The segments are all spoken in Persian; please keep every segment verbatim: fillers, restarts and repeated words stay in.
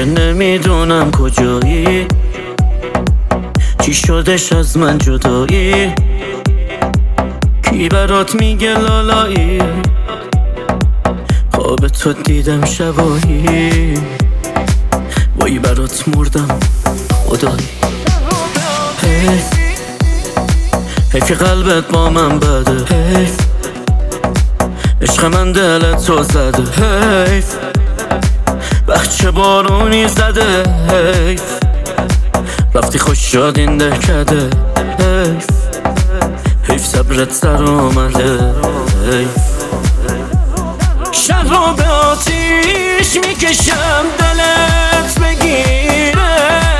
که نمیدونم کجایی، چی شدش از من جدایی، کی برات میگه لالایی، خواب تو دیدم شبایی، وای برات مردم خدایی. حیف حیف که قلبت با من بده، حیف عشق من دلت تو زده، حیف بچه بارونی زده، حیف رفتی خوش شد این دهکده، حیف حیف صبرت سر آمده، حیف شب رو به آتیش میکشم دلت بگیره،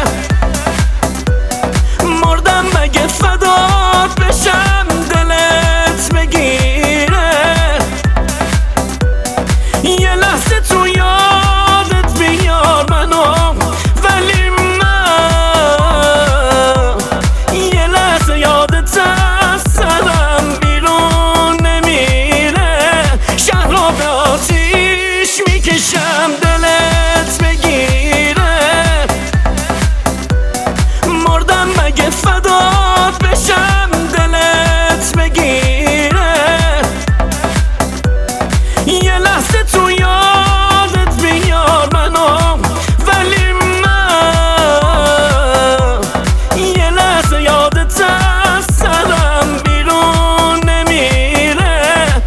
مردم مگه فدات بشم دلت بگیره، یه لحظه تو یادت بیار منو، ولی من یه لحظه یادت از سرم بیرون نمیره. شهر رو به آتیش میکشم دلت بگیره، مردم مگه فدات بشم دلت بگیره، یه لحظه تو یادت بیار منو، ولی من یه لحظه یادت از سرم بیرون نمیره.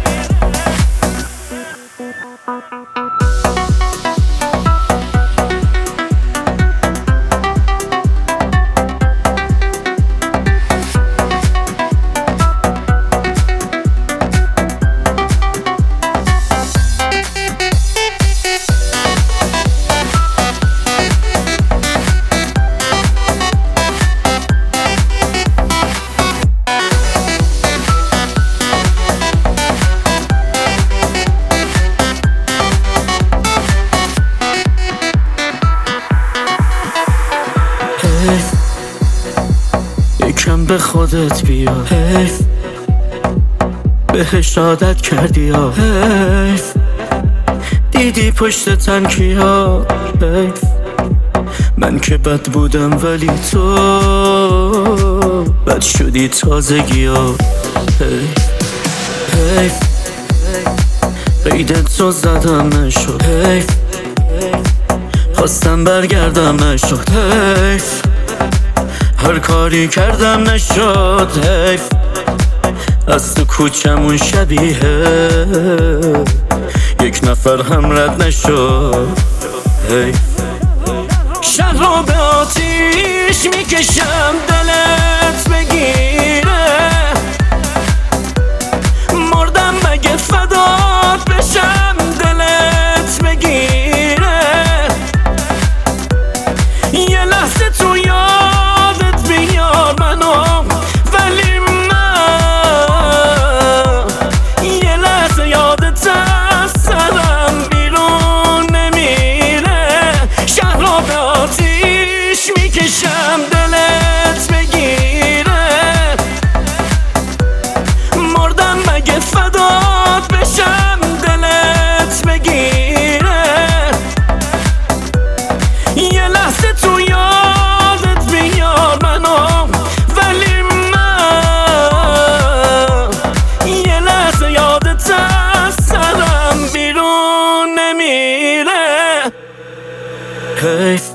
حیف یکم به خودت بیا، حیف بهش عادت کردی یا، حیف دیدی پشت تنکیا، حیف من که بد بودم ولی تو بد شدی تازگی ها، حیف حیف قیدت رو زدم نشد، حیف خواستم برگردم نشد، حیف هر کاری کردم نشد، حیف از تو کوچمون شبیه یک نفر هم رد نشد، حیف شهر رو به آتیش میکشم دلت بگیره، مردم مگه فدات بشم دلت بگیره، یه لحظه تو یادت بیار منو، ولی من یه لحظه یادت از سرم بیرون نمیره. شهر رو به آتیش میکشم دلت بگیره، مردم مگه فدات بشم دلت بگیره، یه لحظه تو یادت بیار منو، ولی من یه لحظه یادت از سرم بیرون نمیره. حیف